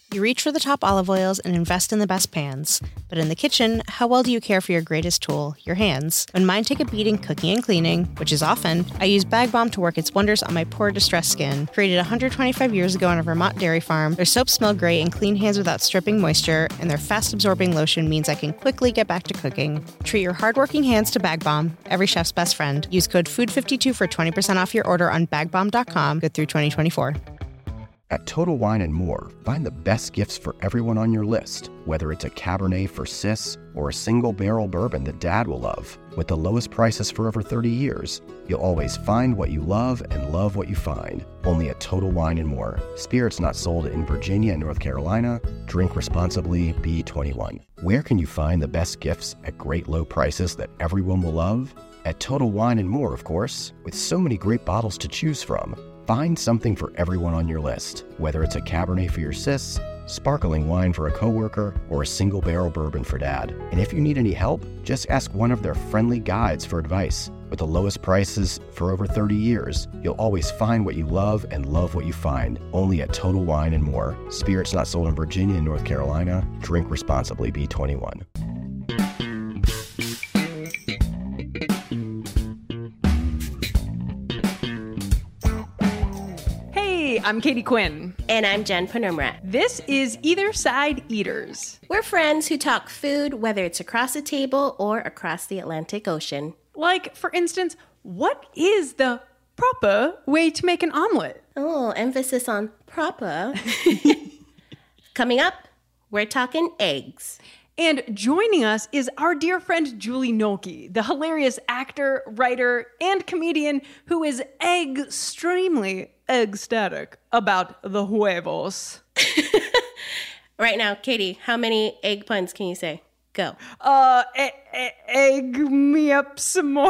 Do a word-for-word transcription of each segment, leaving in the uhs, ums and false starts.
You reach for the top olive oils and invest in the best pans. But in the kitchen, how well do you care for your greatest tool, your hands? When mine take a beating cooking and cleaning, which is often, I use Bag Balm to work its wonders on my poor, distressed skin. Created one hundred twenty-five years ago on a Vermont dairy farm, their soaps smell great and clean hands without stripping moisture, and their fast-absorbing lotion means I can quickly get back to cooking. Treat your hardworking hands to Bag Balm, every chef's best friend. Use code food fifty-two for twenty percent off your order on bag balm dot com, good through twenty twenty-four. At Total Wine and More, find the best gifts for everyone on your list, whether it's a Cabernet for sis or a single barrel bourbon that Dad will love. With the lowest prices for over thirty years, you'll always find what you love and love what you find. Only at Total Wine and More. Spirits not sold in Virginia and North Carolina. Drink responsibly. B twenty-one. Where can you find the best gifts at great low prices that everyone will love? At Total Wine and More, of course, with so many great bottles to choose from. Find something for everyone on your list, whether it's a Cabernet for your sis, sparkling wine for a coworker, or a single barrel bourbon for Dad. And if you need any help, just ask one of their friendly guides for advice. With the lowest prices for over thirty years, you'll always find what you love and love what you find. Only at Total Wine and More. Spirits not sold in Virginia and North Carolina. Drink responsibly. B twenty-one. I'm Katie Quinn. And I'm Jen Penumrat. This is Either Side Eaters. We're friends who talk food, whether it's across the table or across the Atlantic Ocean. Like, for instance, what is the proper way to make an omelet? Oh, emphasis on proper. Coming up, we're talking eggs. And joining us is our dear friend Julie Nolke, the hilarious actor, writer, and comedian who is extremely ecstatic about the huevos. Right now, Katie, how many egg puns can you say? Go. Uh, e- e- egg me up some more.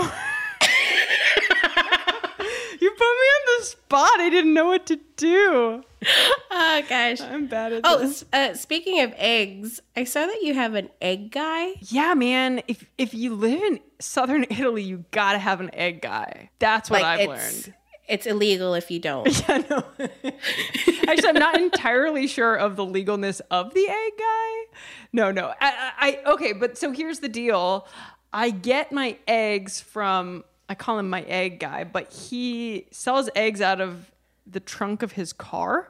You put me on the spot. I didn't know what to do. Oh, gosh. I'm bad at oh, this. Oh, uh, speaking of eggs, I saw that you have an egg guy. Yeah, man. If if you live in southern Italy, you gotta have an egg guy. That's what like I've learned. It's illegal if you don't. Yeah, no. Actually, I'm not entirely sure of the legalness of the egg guy. No, no. I, I okay, but so here's the deal. I get my eggs from, I call him my egg guy, but he sells eggs out of the trunk of his car.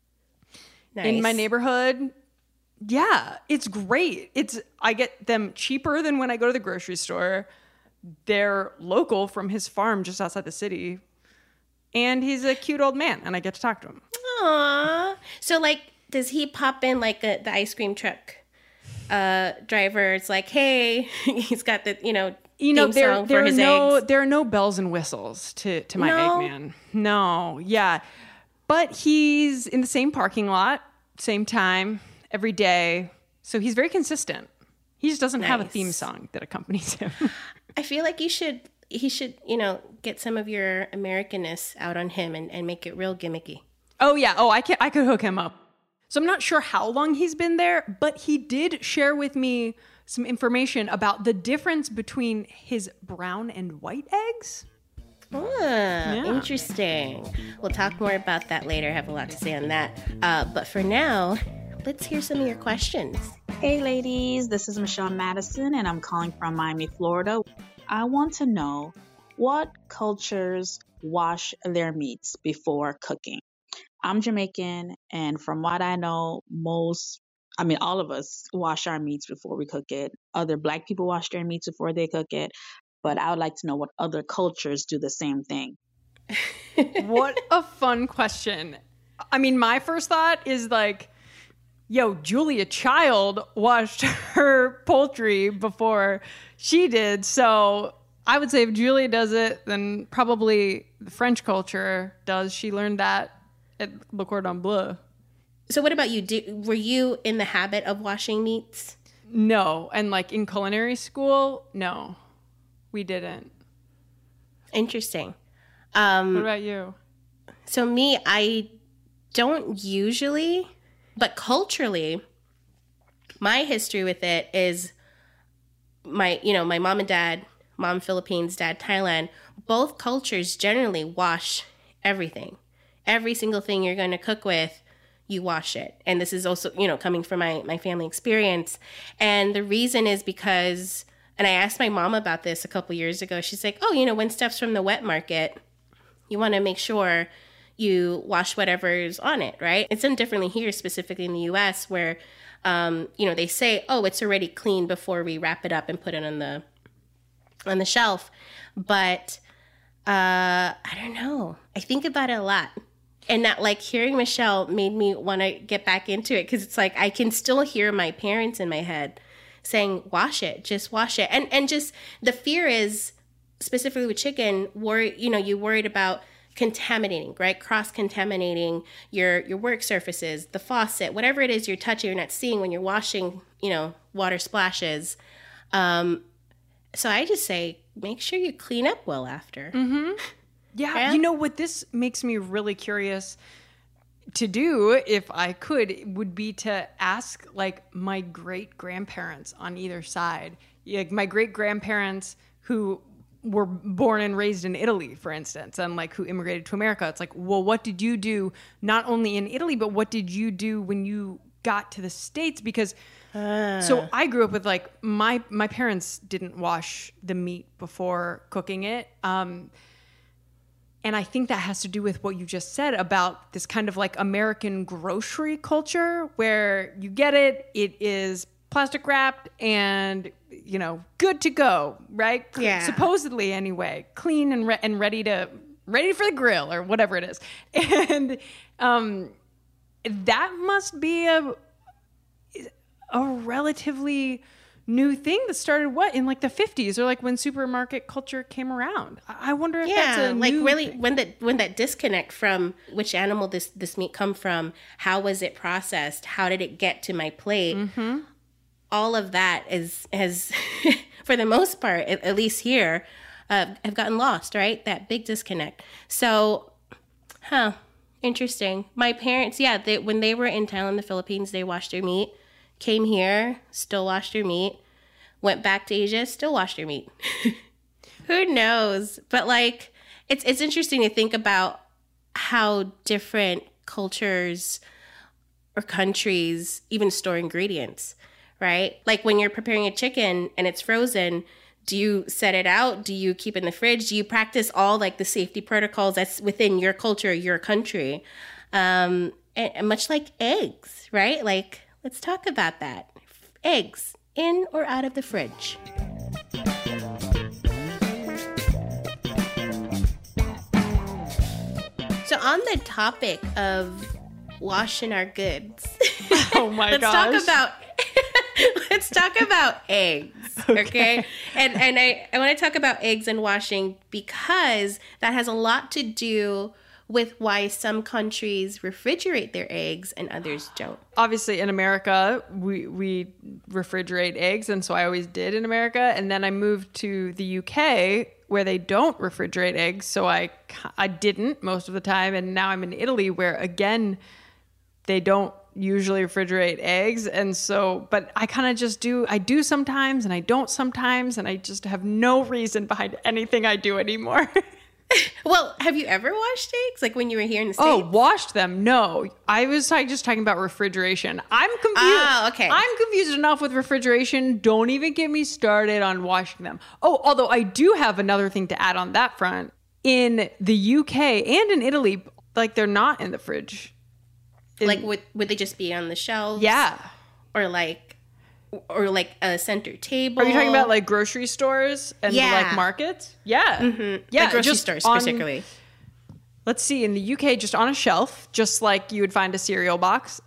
Nice. In my neighborhood. Yeah, it's great. It's I get them cheaper than when I go to the grocery store. They're local from his farm just outside the city. And he's a cute old man, and I get to talk to him. Aww. So, like, does he pop in like a, the ice cream truck uh, driver? It's like, hey, he's got the, you know, you know, there, song there for his are no, eggs. There are no bells and whistles to, to my no? Eggman. No, yeah. But he's in the same parking lot, same time, every day. So he's very consistent. He just doesn't nice. have a theme song that accompanies him. I feel like you should... He should, you know, get some of your Americanness out on him and, and make it real gimmicky. Oh, yeah. Oh, I can, I could hook him up. So I'm not sure how long he's been there, but he did share with me some information about the difference between his brown and white eggs. Ah, yeah. Interesting. We'll talk more about that later. I have a lot to say on that. Uh, but for now, let's hear some of your questions. Hey, ladies. This is Michelle Madison, and I'm calling from Miami, Florida. I want to know what cultures wash their meats before cooking. I'm Jamaican, and from what I know, most, I mean, all of us wash our meats before we cook it. Other Black people wash their meats before they cook it, but I would like to know what other cultures do the same thing. What a fun question. I mean, my first thought is like, yo, Julia Child washed her poultry before she did. So I would say if Julia does it, then probably the French culture does. She learned that at Le Cordon Bleu. So what about you? Do, were you in the habit of washing meats? No. And like in culinary school, no, we didn't. Interesting. Um, what about you? So me, I don't usually... But culturally, my history with it is my, you know, my mom and dad, mom Philippines, dad Thailand, both cultures generally wash everything. Every single thing you're going to cook with, you wash it. And this is also, you know, coming from my, my family experience. And the reason is because, and I asked my mom about this a couple years ago. She's like, oh, you know, when stuff's from the wet market, you want to make sure you wash whatever's on it, right? It's done differently here, specifically in the U S, where, um, you know, they say, oh, it's already clean before we wrap it up and put it on the on the shelf. But uh, I don't know. I think about it a lot. And that, like, hearing Michelle made me want to get back into it, because it's like I can still hear my parents in my head saying, wash it, just wash it. And and just the fear is, specifically with chicken, worry, you know, you're worried about contaminating, right? Cross-contaminating your, your work surfaces, the faucet, whatever it is you're touching, you're not seeing when you're washing, you know, water splashes. Um, so I just say, make sure you clean up well after. Mm-hmm. Yeah, yeah. You know what this makes me really curious to do, if I could, would be to ask, like, my great-grandparents on either side. Like, my great-grandparents who were born and raised in Italy, for instance, and, like, who immigrated to America. It's like, well, what did you do not only in Italy, but what did you do when you got to the States? Because uh. so I grew up with, like, my my parents didn't wash the meat before cooking it. Um And I think that has to do with what you just said about this kind of like American grocery culture where you get it, it is plastic wrapped and, you know, good to go, right? Yeah. Supposedly anyway, clean and re- and ready to ready for the grill or whatever it is. And um, that must be a a relatively new thing that started what in like the fifties, or like when supermarket culture came around. I wonder if yeah, that's a like new really thing. when that when that disconnect from which animal this this meat come from, how was it processed, how did it get to my plate, mm-hmm. all of that is has for the most part, at, at least here, uh, have gotten lost, right? That big disconnect. So, huh, interesting. My parents, yeah, they, when they were in Thailand, the Philippines, they washed their meat. Came here, still washed their meat. Went back to Asia, still washed their meat. Who knows? But like, it's it's interesting to think about how different cultures or countries even store ingredients, right? Like when you're preparing a chicken and it's frozen, do you set it out? Do you keep it in the fridge? Do you practice all like the safety protocols that's within your culture, your country? Um, and, and much like eggs, right? Like, let's talk about that. Eggs, in or out of the fridge? So on the topic of washing our goods, oh my let's gosh. talk about let's talk about eggs, okay? okay? And and I, I want to talk about eggs and washing because that has a lot to do with why some countries refrigerate their eggs and others don't. Obviously, in America, we we refrigerate eggs, and so I always did in America. And then I moved to the U K, where they don't refrigerate eggs, so I I didn't most of the time. And now I'm in Italy, where again, they don't usually refrigerate eggs, and so but I kind of just do. I do sometimes, and I don't sometimes, and I just have no reason behind anything I do anymore. Well, have you ever washed eggs? Like when you were here in the States? Oh, washed them? No. I was like, just talking about refrigeration. I'm confused. Oh, okay. I'm confused enough with refrigeration. Don't even get me started on washing them. Oh, although I do have another thing to add on that front. In the U K and in Italy, like they're not in the fridge. In, like would, would they just be on the shelves? Yeah. Or like... Or like a center table. Are you talking about like grocery stores and yeah. like markets? Yeah. Mm-hmm. Yeah. Like grocery just stores on, specifically. Let's see, in the U K, just on a shelf, just like you would find a cereal box.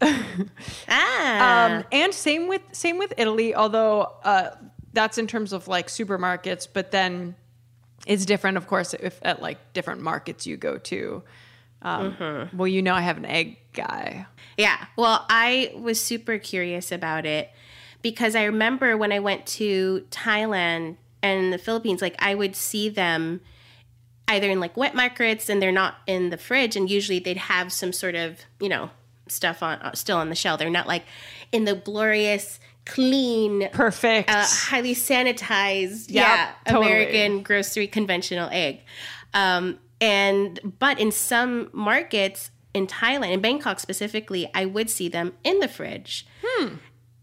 ah. Um, and same with same with Italy, although uh, that's in terms of like supermarkets, but then it's different, of course, if at like different markets you go to. Um, mm-hmm. Well, you know, I have an egg guy. Yeah. Well, I was super curious about it. Because I remember when I went to Thailand and the Philippines, like I would see them either in like wet markets and they're not in the fridge. And usually they'd have some sort of, you know, stuff on uh, still on the shelf. They're not like in the glorious, clean, perfect, uh, highly sanitized, yep, yeah, totally. American grocery conventional egg. Um, and but in some markets, in Thailand, in Bangkok specifically, I would see them in the fridge. Hmm.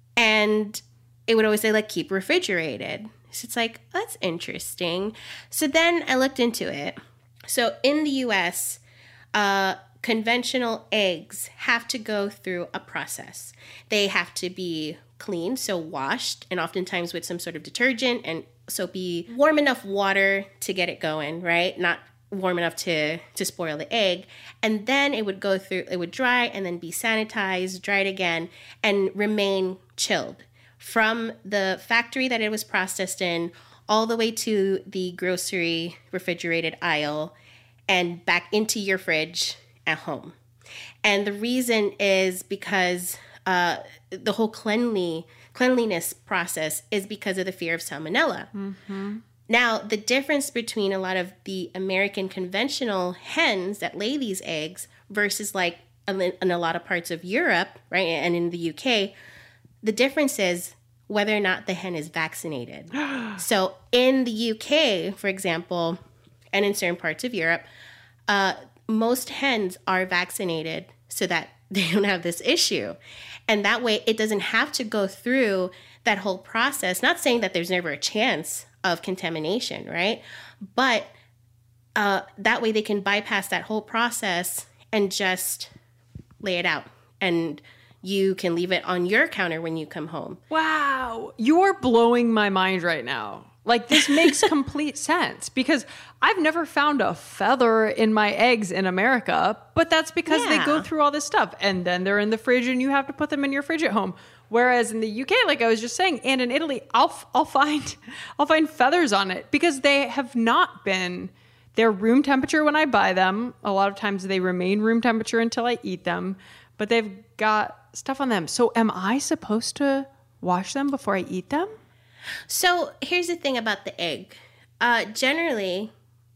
And it would always say, like, keep refrigerated. So it's like, that's interesting. So then I looked into it. So in the U S, uh, conventional eggs have to go through a process. They have to be cleaned, so washed, and oftentimes with some sort of detergent, and so be warm enough water to get it going, right? Not warm enough to, to spoil the egg. And then it would go through, it would dry and then be sanitized, dried again, and remain chilled. From the factory that it was processed in all the way to the grocery refrigerated aisle and back into your fridge at home. And the reason is because uh, the whole cleanly, cleanliness process is because of the fear of salmonella. Mm-hmm. Now, the difference between a lot of the American conventional hens that lay these eggs versus like in a lot of parts of Europe, right, and in the U K, the difference is whether or not the hen is vaccinated. So in the U K, for example, and in certain parts of Europe, uh, most hens are vaccinated so that they don't have this issue. And that way it doesn't have to go through that whole process. Not saying that there's never a chance of contamination, right? But uh, that way they can bypass that whole process and just lay it out. And you can leave it on your counter when you come home. Wow. You're blowing my mind right now. Like, this makes complete sense because I've never found a feather in my eggs in America, but that's because Yeah. they go through all this stuff and then they're in the fridge and you have to put them in your fridge at home. Whereas in the U K, like I was just saying, and in Italy, I'll I'll find I'll find feathers on it because they have not been, they're room temperature when I buy them. A lot of times they remain room temperature until I eat them, but they've got stuff on them. So am I supposed to wash them before I eat them? So here's the thing about the egg. Uh, generally,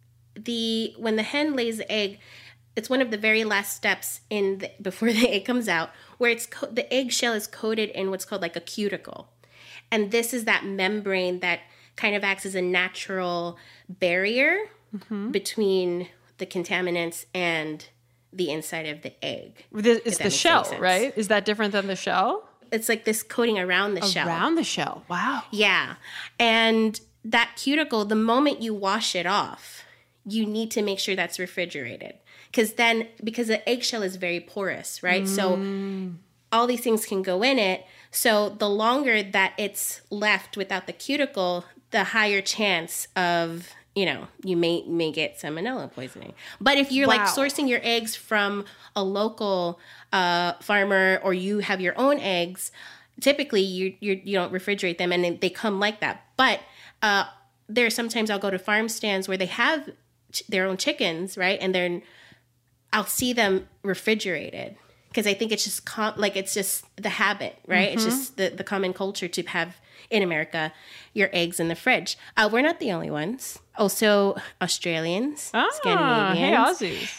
the when the hen lays the egg, it's one of the very last steps in the, before the egg comes out, where it's co- the eggshell is coated in what's called like a cuticle, and this is that membrane that kind of acts as a natural barrier mm-hmm. between the contaminants and the inside of the egg. The, it's the shell, right? Is that different than the shell? It's like this coating around the shell. Around the shell. Wow. Yeah. And that cuticle, the moment you wash it off, you need to make sure that's refrigerated. Because then, because the eggshell is very porous, right? Mm. So all these things can go in it. So the longer that it's left without the cuticle, the higher chance of, you know, you may may get salmonella poisoning. But if you're wow. like sourcing your eggs from a local uh, farmer, or you have your own eggs, typically you you you don't refrigerate them, and they come like that. But uh, there sometimes I'll go to farm stands where they have ch- their own chickens, right? And then I'll see them refrigerated because I think it's just com- like it's just the habit, right? Mm-hmm. It's just the the common culture to have in America your eggs in the fridge. Uh, we're not the only ones. Also, Australians, ah, Scandinavians, hey Aussies,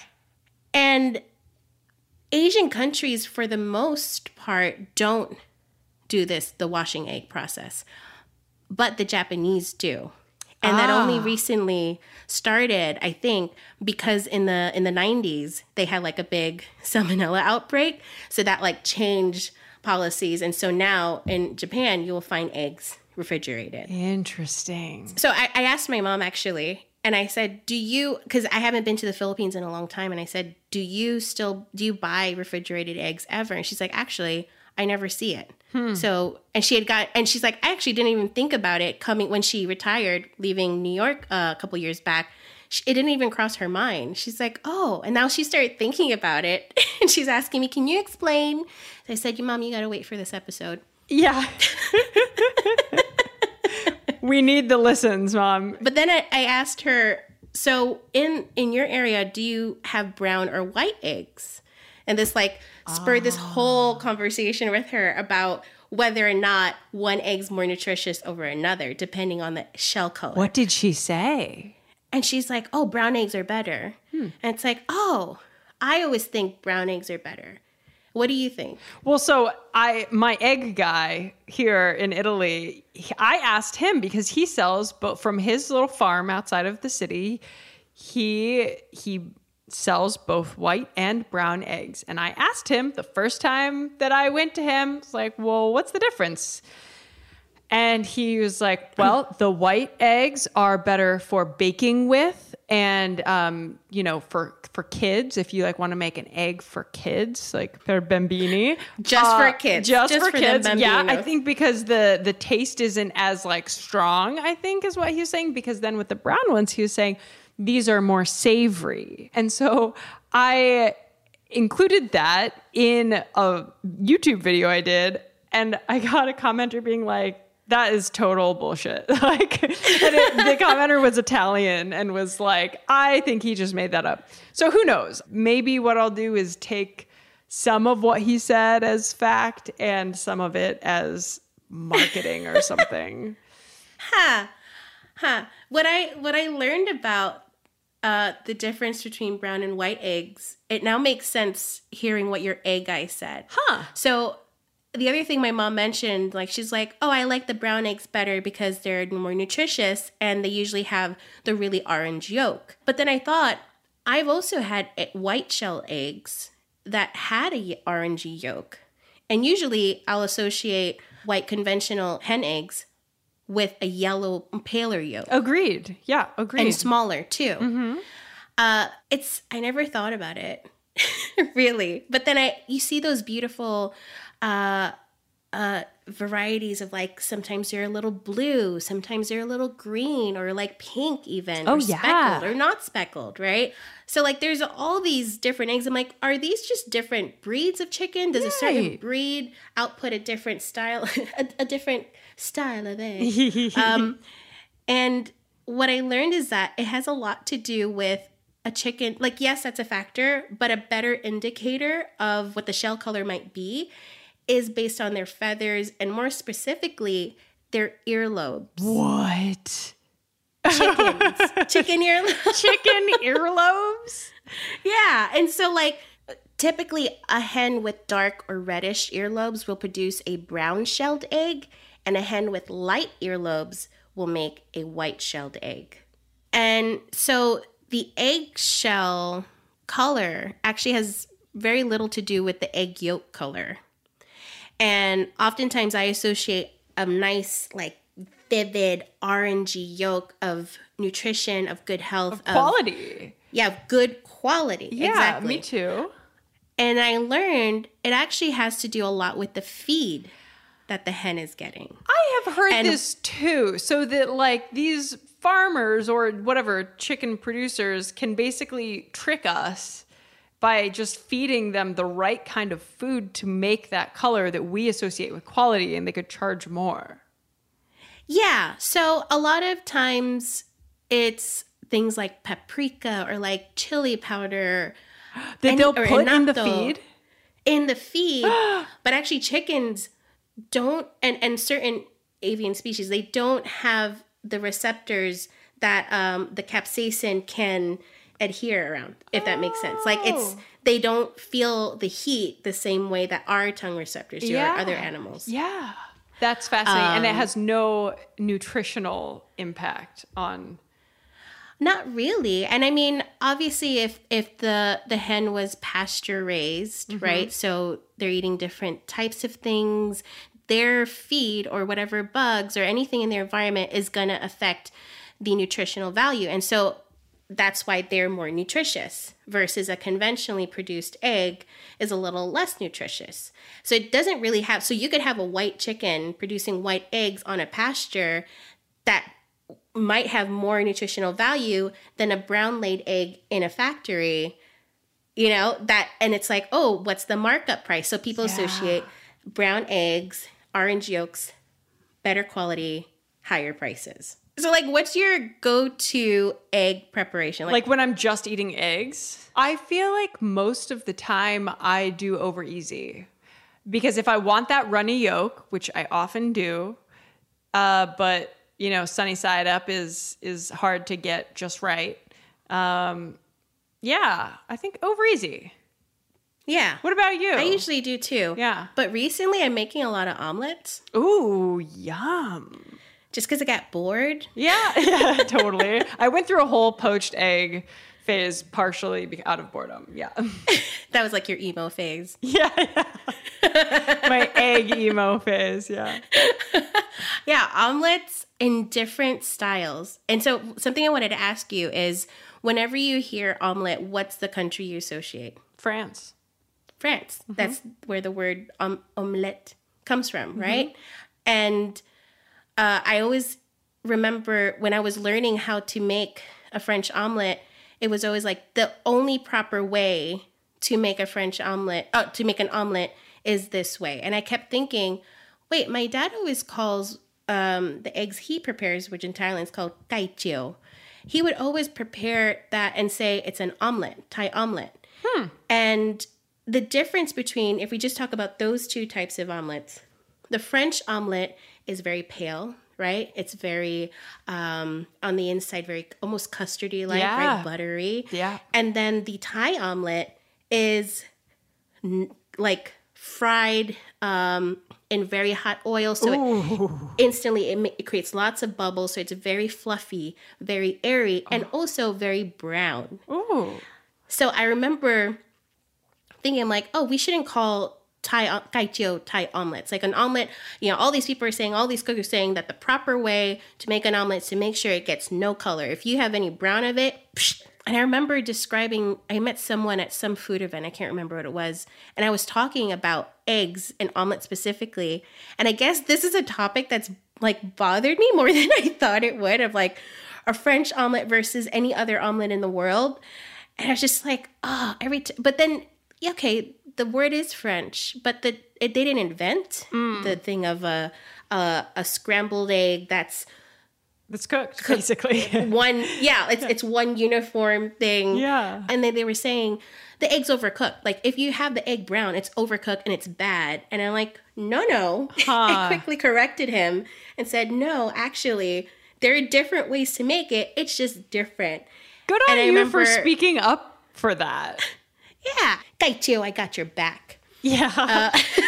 and Asian countries, for the most part, don't do this, the washing egg process. But the Japanese do. And ah. that only recently started, I think, because in the in the nineties, they had like a big salmonella outbreak. So that like changed policies. And so now in Japan, you will find eggs refrigerated. Interesting. So I, I asked my mom, actually, and I said, do you, because I haven't been to the Philippines in a long time, and I said, do you still, do you buy refrigerated eggs ever? And she's like, actually, I never see it. Hmm. So, and she had got, and she's like, I actually didn't even think about it coming when she retired, leaving New York uh, a couple years back. She, it didn't even cross her mind. She's like, oh, and now she started thinking about it. And she's asking me, can you explain? So I said, your mom, you got to wait for this episode. Yeah. We need the listens, Mom. But then I, I asked her, so in, in your area, do you have brown or white eggs? And this like spurred oh. this whole conversation with her about whether or not one egg's more nutritious over another, depending on the shell color. What did she say? And she's like, oh, brown eggs are better. Hmm. And it's like, oh, I always think brown eggs are better. What do you think? Well, so I, my egg guy here in Italy, I asked him because he sells, but from his little farm outside of the city, he he sells both white and brown eggs. And I asked him the first time that I went to him, it's like, well, what's the difference? And he was like, well, the white eggs are better for baking with and, um, you know, for for kids, if you like want to make an egg for kids, like per bambini. Just uh, for kids. Just, just for, for kids. the Yeah, I bambinos. think because the, the taste isn't as like strong, I think is what he was saying. Because then with the brown ones, he was saying these are more savory. And so I included that in a YouTube video I did. And I got a commenter being like, that is total bullshit. Like, and it, the commenter was Italian and was like, I think he just made that up. So who knows? Maybe what I'll do is take some of what he said as fact and some of it as marketing or something. Huh. Huh. What I what I learned about uh, the difference between brown and white eggs, it now makes sense hearing what your egg guy said. Huh. So the other thing my mom mentioned, like she's like, oh, I like the brown eggs better because they're more nutritious and they usually have the really orange yolk. But then I thought, I've also had white shell eggs that had a orangey yolk. And usually I'll associate white conventional hen eggs with a yellow, paler yolk. Agreed. Yeah, agreed. And smaller too. Mm-hmm. Uh, it's, I never thought about it, really. But then I, you see those beautiful uh, uh, varieties of like, sometimes they're a little blue, sometimes they're a little green or like pink even. Oh, or yeah. speckled or not speckled, right? So like there's all these different eggs. I'm like, are these just different breeds of chicken? Does a certain Right. breed output a different style, a, a different style of egg? um, and what I learned is that it has a lot to do with a chicken. Like, yes, that's a factor, but a better indicator of what the shell color might be is based on their feathers and more specifically, their earlobes. What? Chickens. Chicken earlobes. Chicken earlobes? Yeah. And so, like, typically a hen with dark or reddish earlobes will produce a brown shelled egg, and a hen with light earlobes will make a white shelled egg. And so the eggshell color actually has very little to do with the egg yolk color. And oftentimes I associate a nice, like, vivid, orangey yolk of nutrition, of good health. Of quality. Of, yeah, of good quality. Yeah, exactly. me too. And I learned it actually has to do a lot with the feed that the hen is getting. I have heard And- this too. So that like these farmers or whatever chicken producers can basically trick us by just feeding them the right kind of food to make that color that we associate with quality, and they could charge more. Yeah. So a lot of times it's things like paprika or like chili powder That Any- they'll or put in the annatto. feed? in the feed, but actually chickens don't, and, and certain avian species, they don't have the receptors that um, the capsaicin can adhere around, if that makes sense. Like it's, Oh. they don't feel the heat the same way that our tongue receptors do Yeah. or other animals. Yeah. That's fascinating. and it Um, has no nutritional impact on... Not really. And I mean, obviously if if the the hen was pasture raised, Mm-hmm. right? So they're eating different types of things, their feed or whatever bugs or anything in their environment is going to affect the nutritional value. And so that's why they're more nutritious versus a conventionally produced egg is a little less nutritious. So it doesn't really have, so you could have a white chicken producing white eggs on a pasture that might have more nutritional value than a brown laid egg in a factory, you know, that, and it's like, oh, what's the markup price? So people Yeah. associate brown eggs, orange yolks, better quality, higher prices. So like, what's your go-to egg preparation? Like when I'm just eating eggs, I feel like most of the time I do over easy. Because if I want that runny yolk, which I often do, uh, but you know, sunny side up is is hard to get just right. Um, yeah, I think over easy. Yeah. What about you? I usually do too. Yeah. But recently I'm making a lot of omelets Ooh, yum. just because I got bored. Yeah, yeah, totally. I went through a whole poached egg phase partially be- out of boredom. Yeah. That was like your emo phase. Yeah. yeah. My egg emo phase. Yeah. Yeah, omelets in different styles. And so something I wanted to ask you is whenever you hear omelet, what's the country you associate? France. France. Mm-hmm. That's where the word um, omelette comes from, right? Mm-hmm. And uh, I always remember when I was learning how to make a French omelet, it was always like the only proper way to make a French omelet, uh, to make an omelet is this way. And I kept thinking, wait, my dad always calls um, the eggs he prepares, which in Thailand is called cai chiu. He would always prepare that and say it's an omelet, Thai omelet. Hmm. And the difference between, if we just talk about those two types of omelets, the French omelet is very pale, right? It's very, um, on the inside, very almost custardy-like, yeah. right? Buttery. Yeah. And then the Thai omelet is n- like fried um, in very hot oil. So it instantly, it, ma- it creates lots of bubbles. So it's very fluffy, very airy, and oh. also very brown. Ooh. So I remember thinking like, oh, we shouldn't call Thai cai chiu Thai omelets. Like an omelet, you know, all these people are saying, all these cooks are saying that the proper way to make an omelet is to make sure it gets no color. If you have any brown of it, psh. And I remember describing, I met someone at some food event, I can't remember what it was, and I was talking about eggs and omelets specifically. And I guess this is a topic that's like bothered me more than I thought it would, of like a French omelet versus any other omelet in the world. And I was just like, oh, every t-. But then, okay, the word is French, but the it, they didn't invent mm. the thing of a, a a scrambled egg that's It's cooked, basically. one, yeah, it's it's one uniform thing. Yeah. And then they were saying the egg's overcooked. Like if you have the egg brown, it's overcooked and it's bad. And I'm like, no, no. Huh. I quickly corrected him and said, no, actually, there are different ways to make it. It's just different. Good on and you remember, for speaking up for that. Yeah. Cai chiu, I got your back. Yeah. Uh,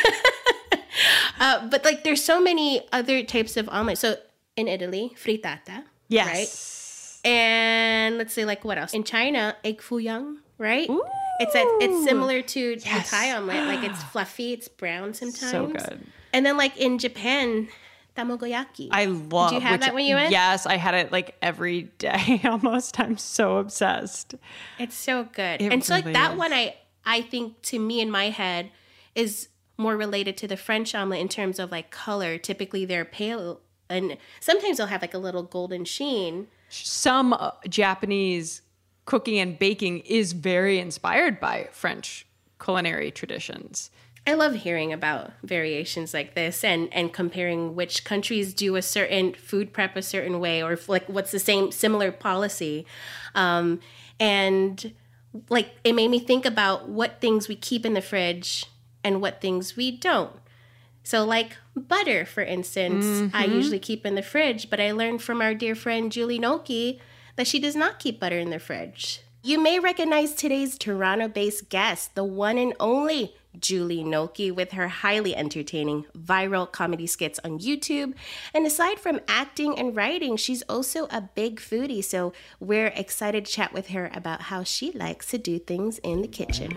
uh, but like there's so many other types of omelets. So in Italy, frittata. Yes. Right? And let's say like what else? In China, egg foo young, right? Ooh. It's a, it's similar to yes. the Thai omelet. Like it's fluffy, it's brown sometimes. So good. And then like in Japan, tamagoyaki. I love. Did you have which, that when you went? Yes, I had it like every day almost. I'm so obsessed. It's so good. It and so really like that is. one, I I think to me in my head is more related to the French omelet in terms of like color. Typically they're pale and sometimes they'll have like a little golden sheen. Some uh, Japanese cooking and baking is very inspired by French culinary traditions. I love hearing about variations like this and, and comparing which countries do a certain food prep a certain way or if, like what's the same similar policy. Um, and like it made me think about what things we keep in the fridge and what things we don't. So like butter, for instance, mm-hmm. I usually keep in the fridge, but I learned from our dear friend Julie Noki that she does not keep butter in the fridge. You may recognize today's Toronto-based guest, the one and only Julie Noki, with her highly entertaining viral comedy skits on YouTube. And aside from acting and writing, she's also a big foodie, so we're excited to chat with her about how she likes to do things in the kitchen.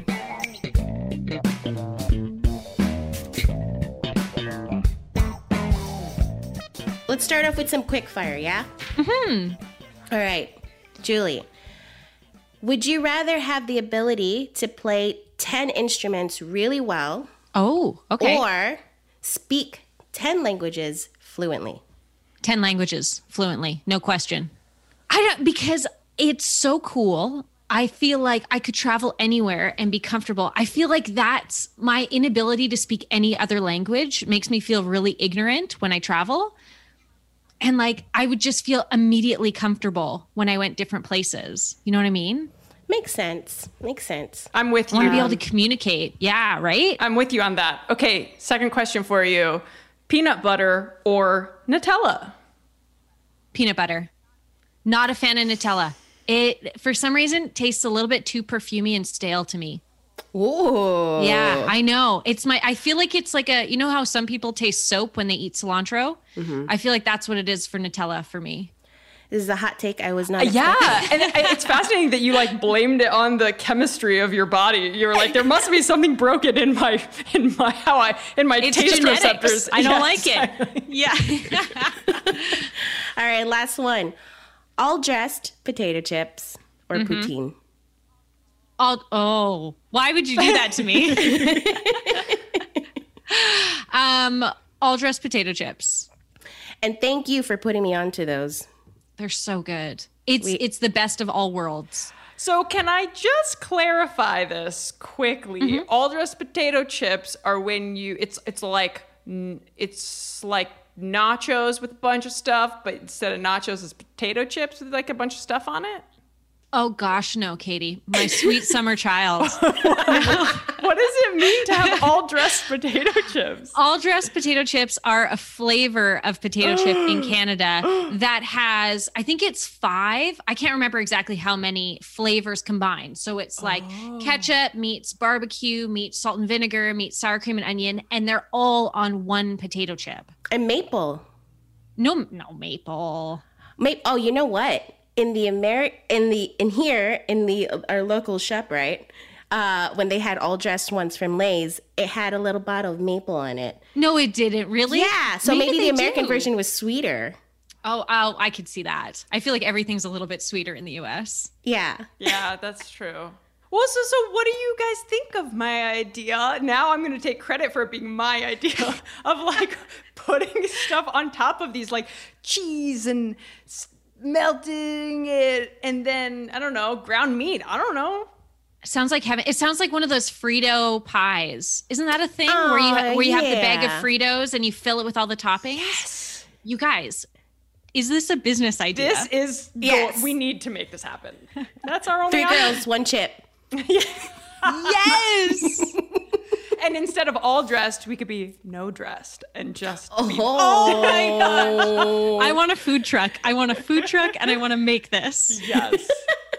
Let's start off with some quick fire, yeah? Mm-hmm. All right, Julie. Would you rather have the ability to play ten instruments really well? Oh, okay. Or speak ten languages fluently? ten languages fluently, no question. I don't, because it's so cool. I feel like I could travel anywhere and be comfortable. I feel like that's my inability to speak any other language makes me feel really ignorant when I travel. And like, I would just feel immediately comfortable when I went different places. You know what I mean? Makes sense. Makes sense. I'm with I you. want to be able to communicate. Yeah, right? I'm with you on that. Okay, second question for you. Peanut butter or Nutella? Peanut butter. Not a fan of Nutella. It, for some reason, tastes a little bit too perfumey and stale to me. Ooh. Yeah, I know. It's my, I feel like it's like a, you know how some people taste soap when they eat cilantro? Mm-hmm. I feel like that's what it is for Nutella for me. This is a hot take I was not Yeah, expecting. and it's fascinating that you like blamed it on the chemistry of your body. You were like, there must be something broken in my in my how I in my It's taste genetics. receptors. I don't Yes. like it. Yeah. All right, last one. All dressed potato chips or Mm-hmm. poutine. All, oh, why would you do that to me? um, all dressed potato chips. And thank you for putting me onto those. They're so good. It's We- it's the best of all worlds. So can I just clarify this quickly? Mm-hmm. All dressed potato chips are when you it's it's like n- it's like nachos with a bunch of stuff, but instead of nachos, it's potato chips with like a bunch of stuff on it. Oh gosh, no, Katie, my sweet summer child. What does it mean to have all dressed potato chips? All dressed potato chips are a flavor of potato chip in Canada that has, I think it's five. I can't remember exactly how many flavors combined. So it's like ketchup meets barbecue, meets salt and vinegar, meets sour cream and onion, and they're all on one potato chip. And maple. No, no maple. Ma- oh, you know what? In the Ameri- in the in here in the our local shop, right? Uh, when they had all dressed ones from Lay's, it had a little bottle of maple on it. No, it didn't really. Yeah, so maybe, the they American do. version was sweeter. Oh, oh, I could see that. I feel like everything's a little bit sweeter in the U S. Yeah. Yeah, that's true. Well, so so what do you guys think of my idea? Now I'm going to take credit for it being my idea of like putting stuff on top of these like cheese and s- melting it and then I don't know, ground meat. I don't know. Sounds like heaven. It sounds like one of those Frito pies. Isn't that a thing where you Oh, where you have the bag of yeah. Fritos and you fill it with all the toppings? Yes. You guys, is this a business idea? This is Yes. the, we need to make this happen. That's our only Three option. girls, one chip. yes. And instead of all dressed, we could be no dressed and just be, Oh, my gosh. I want a food truck. I want a food truck and I want to make this. Yes.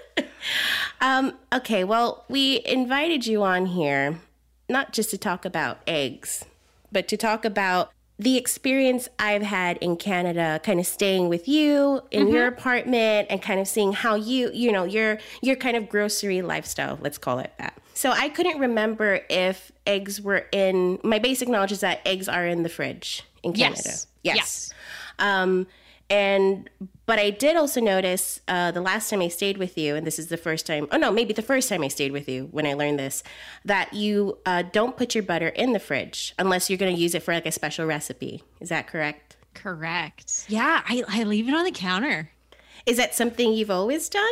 Um, okay, well, we invited you on here not just to talk about eggs, but to talk about the experience I've had in Canada, kind of staying with you in Mm-hmm. your apartment and kind of seeing how you, you know, your your kind of grocery lifestyle, let's call it that. So I couldn't remember if eggs were in, my basic knowledge is that eggs are in the fridge in Canada. Yes. Yes. Yes. Um, and, but I did also notice uh, the last time I stayed with you, and this is the first time, oh no, maybe the first time I stayed with you when I learned this, that you uh, don't put your butter in the fridge unless you're going to use it for like a special recipe. Is that correct? Correct. Yeah, I, I leave it on the counter. Is that something you've always done?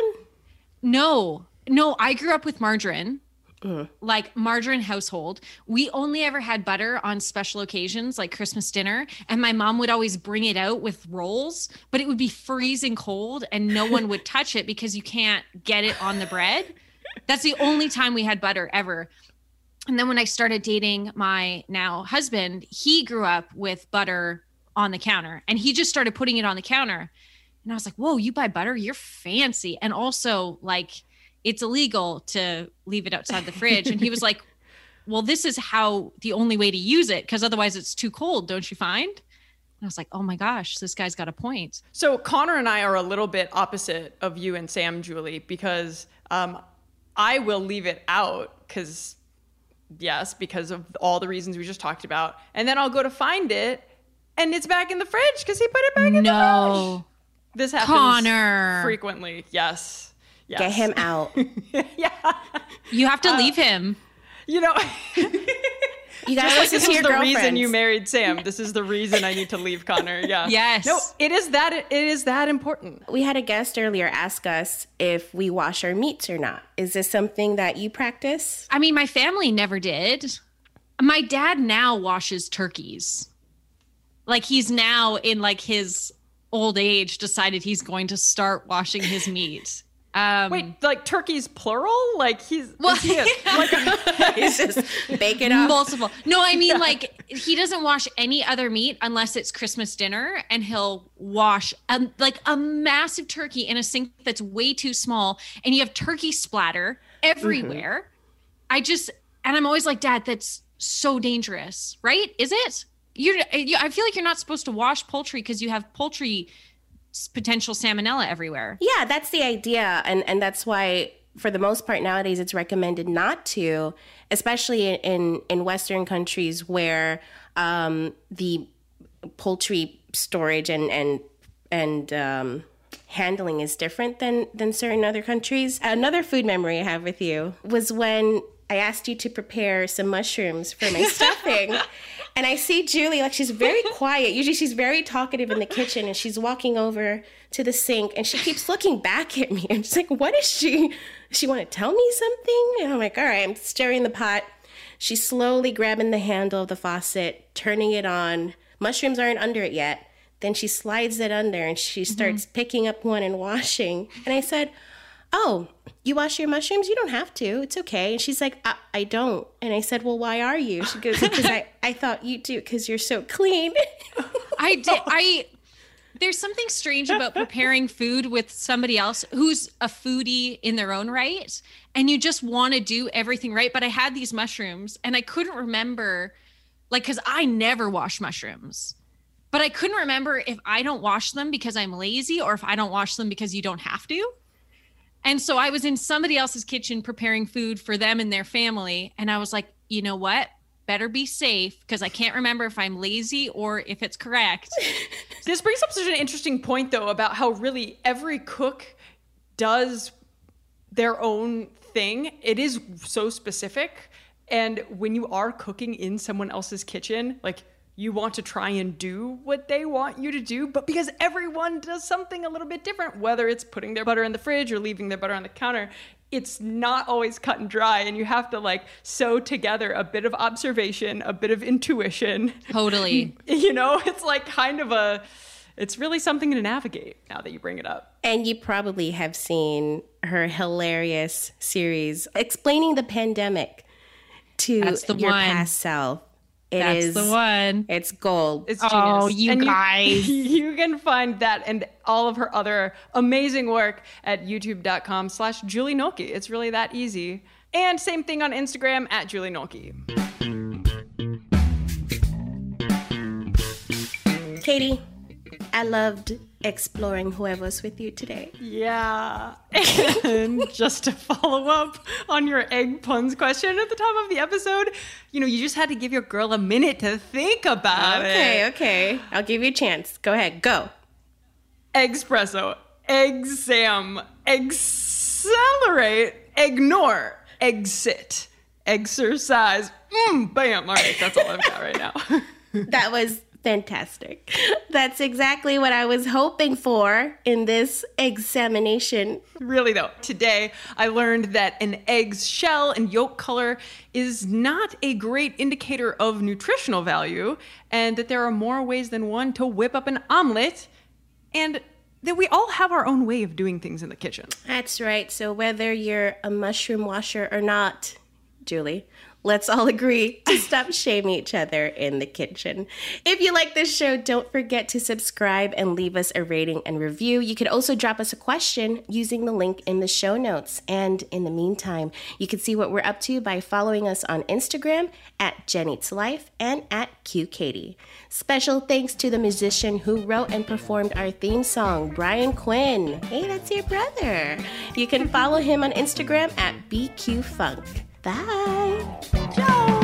No, no, I grew up with margarine. Like margarine household. We only ever had butter on special occasions like Christmas dinner. And my mom would always bring it out with rolls, but it would be freezing cold and no one would touch it because you can't get it on the bread. That's the only time we had butter ever. And then when I started dating my now husband, he grew up with butter on the counter and he just started putting it on the counter. And I was like, whoa, you buy butter? You're fancy. And also like, it's illegal to leave it outside the fridge. And he was like, well, this is how the only way to use it because otherwise it's too cold, don't you find? And I was like, oh my gosh, this guy's got a point. So Connor and I are a little bit opposite of you and Sam, Julie, because um, I will leave it out because, yes, because of all the reasons we just talked about. And then I'll go to find it and it's back in the fridge because he put it back in the fridge. No. This happens Connor. frequently. Yes. Yes. Get him out. Yeah. You have to leave him. You know, You guys like listen this to is your the girlfriends. reason you married Sam. This is the reason I need to leave Connor. Yeah. Yes. No, it is that it is that important. We had a guest earlier ask us if we wash our meats or not. Is this something that you practice? I mean, my family never did. My dad now washes turkeys. Like he's now in like his old age decided he's going to start washing his meat. Um, Wait, like turkeys plural? Like he's Well, is he a, like a, He's just baking up. multiple. No, I mean like he doesn't wash any other meat unless it's Christmas dinner, and he'll wash um, like a massive turkey in a sink that's way too small, and you have turkey splatter everywhere. Mm-hmm. I just and I'm always like, Dad, that's so dangerous, right? Is it? You're. You, I feel like you're not supposed to wash poultry because you have poultry potential salmonella everywhere. Yeah, that's the idea. And, and that's why, for the most part nowadays, it's recommended not to, especially in, in Western countries where um, the poultry storage and, and, and um, handling is different than, than certain other countries. Another food memory I have with you was when I asked you to prepare some mushrooms for my stuffing. And I see Julie, like, she's very quiet. Usually she's very talkative in the kitchen, and she's walking over to the sink, and she keeps looking back at me. I'm just like, what is she? Does she want to tell me something? And I'm like, all right, I'm stirring the pot. She's slowly grabbing the handle of the faucet, turning it on. Mushrooms aren't under it yet. Then she slides it under, and she starts mm-hmm. picking up one and washing. And I said, oh, you wash your mushrooms? You don't have to. It's okay. And she's like, I, I don't. And I said, well, why are you? She goes, because I, I thought you do, because you're so clean. I did. I, there's something strange about preparing food with somebody else who's a foodie in their own right. And you just want to do everything right. But I had these mushrooms and I couldn't remember, like, because I never wash mushrooms. But I couldn't remember if I don't wash them because I'm lazy or if I don't wash them because you don't have to. And so I was in somebody else's kitchen preparing food for them and their family. And I was like, you know what? Better be safe, because I can't remember if I'm lazy or if it's correct. This brings up such an interesting point, though, about how really every cook does their own thing. It is so specific. And when you are cooking in someone else's kitchen, like, you want to try and do what they want you to do, but because everyone does something a little bit different, whether it's putting their butter in the fridge or leaving their butter on the counter, it's not always cut and dry. And you have to like sew together a bit of observation, a bit of intuition. Totally. You know, it's like kind of a, it's really something to navigate now that you bring it up. And you probably have seen her hilarious series explaining the pandemic to That's the your one. past self. It That's is, the one. It's gold. It's genius. Oh, you and guys. You, you can find that and all of her other amazing work at youtube.com slash Julie Nolke. It's really that easy. And same thing on Instagram at Julie Nolke. Katie, I loved exploring whoever's with you today. Yeah. And just to follow up on your egg puns question at the top of the episode, you know, you just had to give your girl a minute to think about okay, it. Okay, okay. I'll give you a chance. Go ahead. Go. Espresso, exam, accelerate, ignore, exit, exercise. Mm, bam. All right, that's all I've got right now. That was fantastic. That's exactly what I was hoping for in this examination. Really, though, today I learned that an egg's shell and yolk color is not a great indicator of nutritional value, and that there are more ways than one to whip up an omelet, and that we all have our own way of doing things in the kitchen. That's right. So whether you're a mushroom washer or not, Julie, let's all agree to stop shaming each other in the kitchen. If you like this show, don't forget to subscribe and leave us a rating and review. You could also drop us a question using the link in the show notes. And in the meantime, you can see what we're up to by following us on Instagram at Jen Eats Life and at Q Katie. Special thanks to the musician who wrote and performed our theme song, Brian Quinn. Hey, that's your brother. You can follow him on Instagram at B Q Funk. Bye. Ciao.